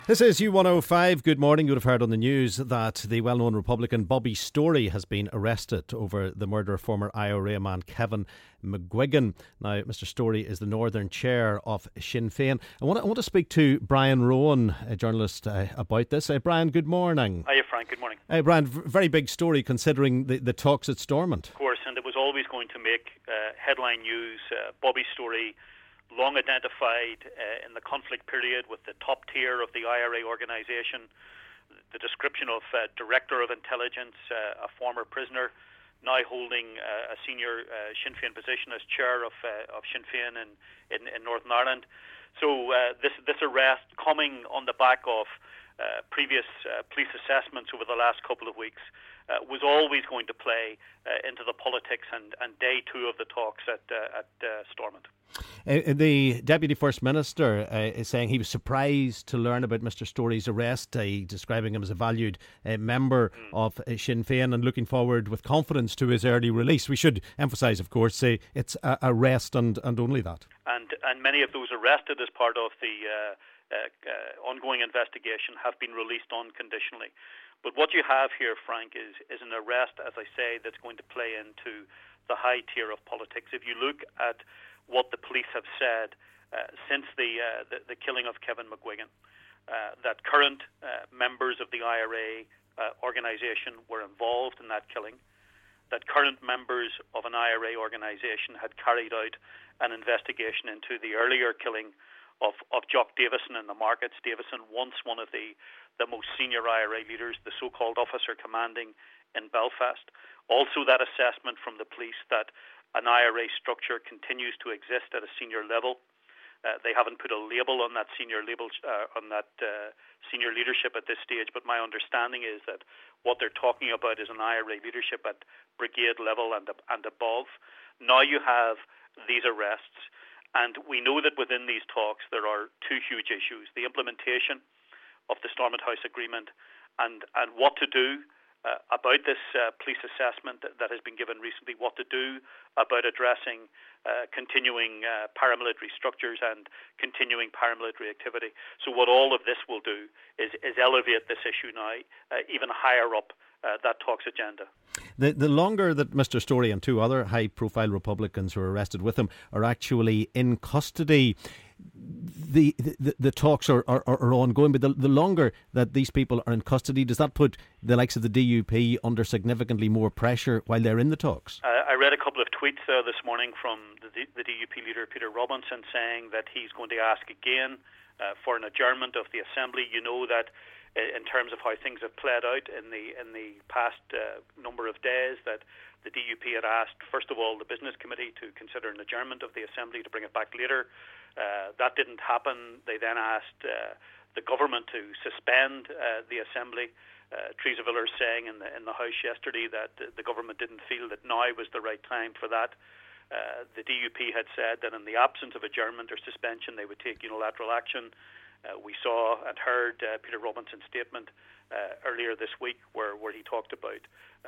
This is U105. Good morning. You would have heard on the news that the well-known Republican Bobby Storey has been arrested over the murder of former IRA man Kevin McGuigan. Now, Mr. Storey is the Northern Chair of Sinn Féin. I want to speak to Brian Rowan, a journalist, about this. Brian, good morning. Hiya, Frank. Good morning. Brian, very big story considering the talks at Stormont. Of course, and it was always going to make headline news. Bobby Storey, long identified in the conflict period with the top tier of the IRA organisation, the description of Director of Intelligence, a former prisoner, now holding a senior Sinn Féin position as Chair of Sinn Féin in Northern Ireland. So this arrest coming on the back of previous police assessments over the last couple of weeks was always going to play into the politics and day two of the talks at Stormont. The Deputy First Minister is saying he was surprised to learn about Mr. Storey's arrest, describing him as a valued member of Sinn Féin and looking forward with confidence to his early release. We should emphasise, of course, it's arrest and only that. And many of those arrested as part of the ongoing investigation have been released unconditionally. But what you have here, Frank, is an arrest, as I say, that's going to play into the high tier of politics. If you look at what the police have said since the killing of Kevin McGuigan, that current members of the IRA organisation were involved in that killing, that current members of an IRA organisation had carried out an investigation into the earlier killing of Jock Davison in the markets. Davison, once one of the most senior IRA leaders, the so-called officer commanding in Belfast. Also that assessment from the police that an IRA structure continues to exist at a senior level. They haven't put a label on that senior senior leadership at this stage, but my understanding is that what they're talking about is an IRA leadership at brigade level and above. Now you have these arrests, and we know that within these talks there are two huge issues: the implementation of the Stormont House Agreement and what to do about this police assessment that has been given recently, what to do about addressing continuing paramilitary structures and continuing paramilitary activity. So what all of this will do is elevate this issue now even higher up that talks agenda. The longer that Mr. Storey and two other high-profile Republicans who are arrested with him are actually in custody, the talks are ongoing, but the longer that these people are in custody, does that put the likes of the DUP under significantly more pressure while they're in the talks? I read a couple of tweets this morning from the DUP leader Peter Robinson saying that he's going to ask again for an adjournment of the Assembly. You know that in terms of how things have played out in the past number of days, that the DUP had asked, first of all, the Business Committee to consider an adjournment of the Assembly to bring it back later. That didn't happen. They then asked the government to suspend the Assembly. Theresa Villers saying in the House yesterday that the government didn't feel that now was the right time for that. The DUP had said that in the absence of adjournment or suspension, they would take unilateral action. We saw and heard Peter Robinson's statement earlier this week where he talked about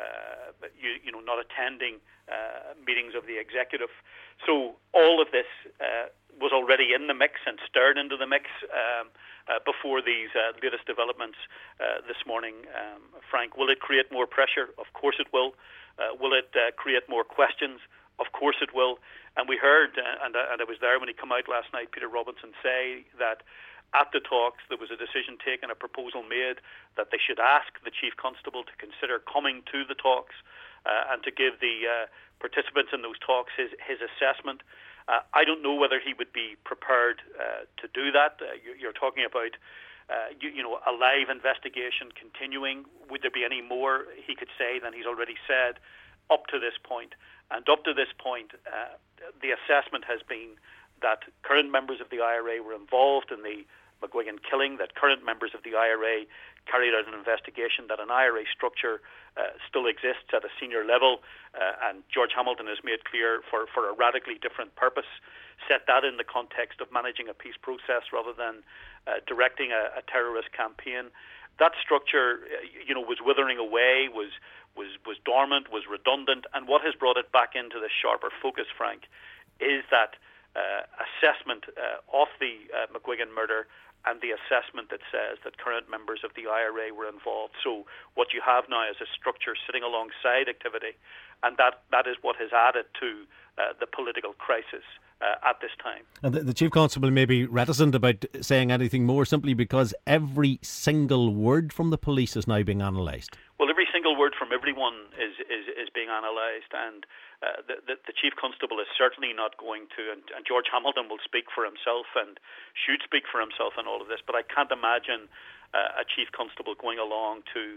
not attending meetings of the executive. So all of this was already in the mix and stirred into the mix before these latest developments this morning. Frank, will it create more pressure? Of course it will. Will it create more questions? Of course it will. And we heard, and I was there when he came out last night, Peter Robinson say that at the talks there was a decision taken, a proposal made that they should ask the Chief Constable to consider coming to the talks and to give the participants in those talks his assessment. I don't know whether he would be prepared to do that. You're talking about a live investigation continuing. Would there be any more he could say than he's already said up to this point? And up to this point, the assessment has been that current members of the IRA were involved in the McGuigan killing, that current members of the IRA carried out an investigation, that an IRA structure still exists at a senior level, and George Hamilton has made clear for a radically different purpose, set that in the context of managing a peace process rather than directing a terrorist campaign. That structure, was withering away, was dormant, was redundant, and what has brought it back into the sharper focus, Frank, is that assessment of the McGuigan murder and the assessment that says that current members of the IRA were involved. So what you have now is a structure sitting alongside activity, and that is what has added to the political crisis at this time. And the Chief Constable may be reticent about saying anything more simply because every single word from the police is now being analysed. Well, every single word from everyone is being analysed, and the Chief Constable is certainly not going to, and George Hamilton will speak for himself and should speak for himself in all of this, but I can't imagine a Chief Constable going along to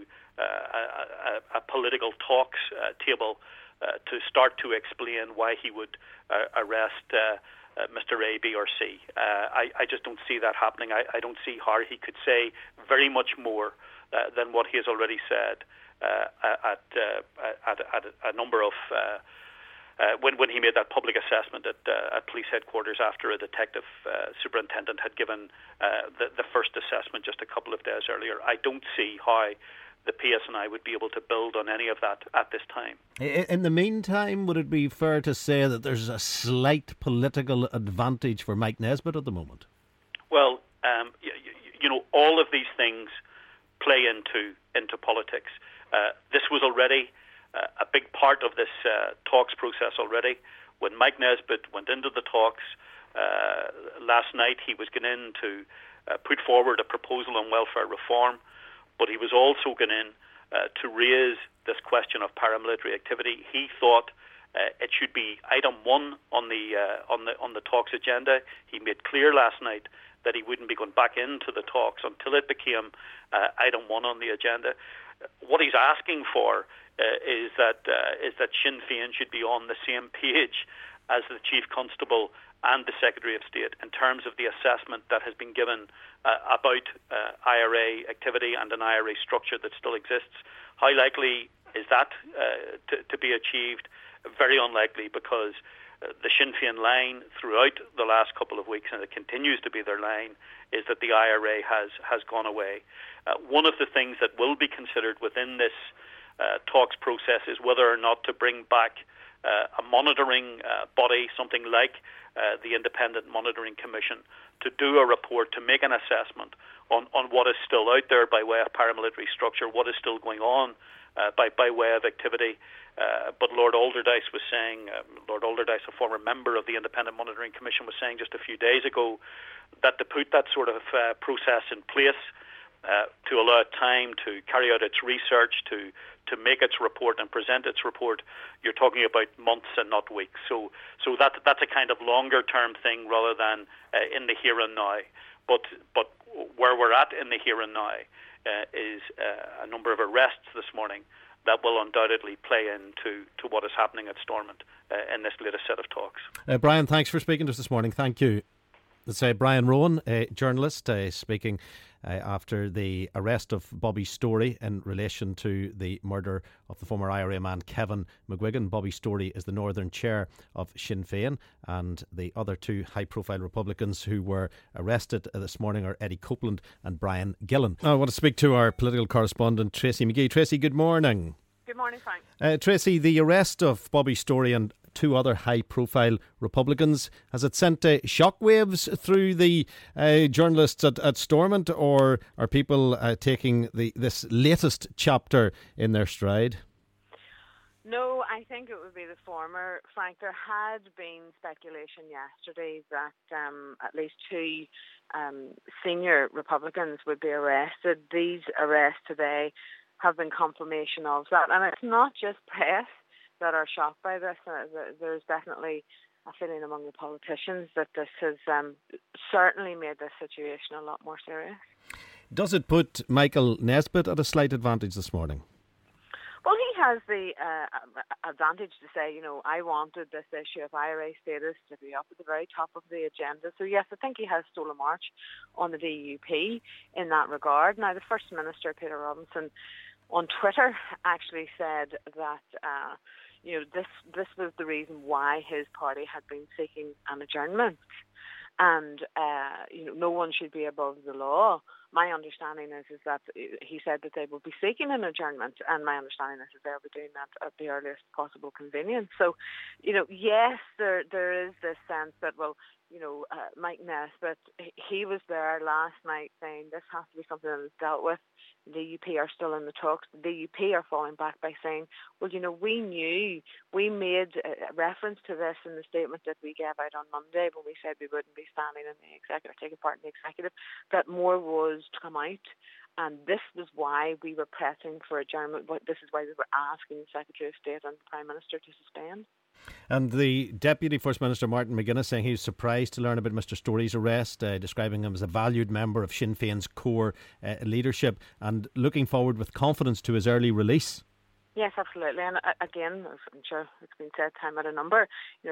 a political talks table to start to explain why he would arrest Mr. A, B or C. I just don't see that happening. I don't see how he could say very much more than what he has already said at a number of when he made that public assessment at police headquarters after a detective superintendent had given the first assessment just a couple of days earlier. I don't see how the PSNI would be able to build on any of that at this time. In the meantime, would it be fair to say that there's a slight political advantage for Mike Nesbitt at the moment? Well, all of these things play into politics. This was already a big part of this talks process already. When Mike Nesbitt went into the talks last night, he was going in to put forward a proposal on welfare reform, but he was also going in to raise this question of paramilitary activity. He thought it should be item 1 on the talks agenda. He made clear last night that he wouldn't be going back into the talks until it became item 1 on the agenda. What he's asking for is that Sinn Féin should be on the same page as the Chief Constable and the Secretary of State in terms of the assessment that has been given about IRA activity and an IRA structure that still exists. How likely is that to be achieved? Very unlikely, because the Sinn Féin line throughout the last couple of weeks, and it continues to be their line, is that the IRA has gone away. One of the things that will be considered within this talks process is whether or not to bring back a monitoring body, something like the Independent Monitoring Commission, to do a report, to make an assessment on what is still out there by way of paramilitary structure, what is still going on by way of activity. But Lord Alderdice was saying, Lord Alderdice, a former member of the Independent Monitoring Commission, was saying just a few days ago that to put that sort of process in place, to allow it time to carry out its research, to make its report and present its report, you're talking about months and not weeks. So that's a kind of longer term thing rather than in the here and now. But where we're at in the here and now is a number of arrests this morning that will undoubtedly play into what is happening at Stormont in this latest set of talks. Brian, thanks for speaking to us this morning. Thank you. Let's say Brian Rowan, a journalist, speaking after the arrest of Bobby Storey in relation to the murder of the former IRA man Kevin McGuigan. Bobby Storey is the Northern Chair of Sinn Féin, and the other two high-profile Republicans who were arrested this morning are Eddie Copeland and Brian Gillen. I want to speak to our political correspondent Tracy McGee. Tracy, good morning. Good morning, Frank. Tracy, the arrest of Bobby Storey and two other high-profile Republicans, has it sent shockwaves through the journalists at Stormont, or are people taking this latest chapter in their stride? No, I think it would be the former, Frank. There had been speculation yesterday that at least two senior Republicans would be arrested. These arrests today have been confirmation of that. And it's not just press that are shocked by this. There's definitely a feeling among the politicians that this has certainly made this situation a lot more serious. Does it put Michael Nesbitt at a slight advantage this morning? Well, he has the advantage to say, I wanted this issue of IRA status to be up at the very top of the agenda. So, yes, I think he has stolen a march on the DUP in that regard. Now, the First Minister, Peter Robinson, on Twitter actually said that this was the reason why his party had been seeking an adjournment, and no one should be above the law. My understanding is that he said that they will be seeking an adjournment, and my understanding is that they'll be doing that at the earliest possible convenience. So, yes, there is this sense that, well, Mike Nesbitt, he was there last night saying this has to be something that is dealt with. The DUP are still in the talks. The DUP are falling back by saying, well, we knew, we made a reference to this in the statement that we gave out on Monday when we said we wouldn't be standing in the executive, taking part in the executive, that more was to come out. And this was why we were pressing for adjournment. This is why we were asking the Secretary of State and the Prime Minister to suspend. And the Deputy First Minister, Martin McGuinness, saying he was surprised to learn about Mr Story's arrest, describing him as a valued member of Sinn Féin's core leadership and looking forward with confidence to his early release. Yes, absolutely. And again, I'm sure it's been said time at a number,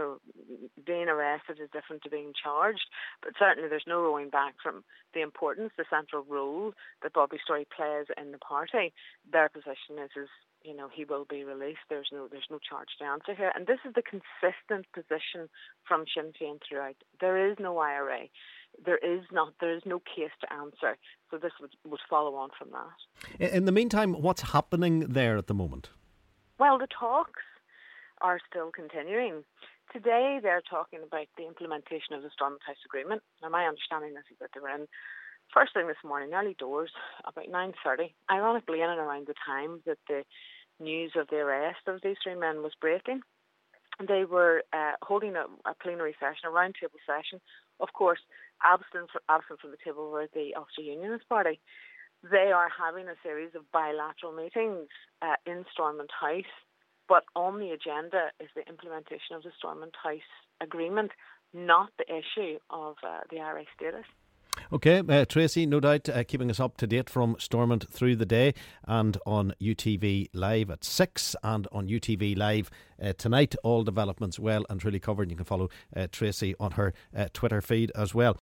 being arrested is different to being charged, but certainly there's no going back from the importance, the central role that Bobby Story plays in the party. Their position is he will be released. There's no charge to answer here. And this is the consistent position from Sinn Féin throughout. There is no IRA. There is no case to answer. So this would follow on from that. In the meantime, what's happening there at the moment? Well, the talks are still continuing. Today they're talking about the implementation of the Stormont House Agreement. Now my understanding is that they were in first thing this morning, early doors, about 9:30, ironically in and around the time that the news of the arrest of these three men was breaking. They were holding a plenary session, a round-table session. Of course, absent from the table were the Ulster Unionist Party. They are having a series of bilateral meetings in Stormont House, but on the agenda is the implementation of the Stormont House Agreement, not the issue of the IRA status. OK, Tracy, no doubt keeping us up to date from Stormont through the day and on UTV Live at 6 and on UTV Live tonight. All developments well and truly covered. You can follow Tracy on her Twitter feed as well.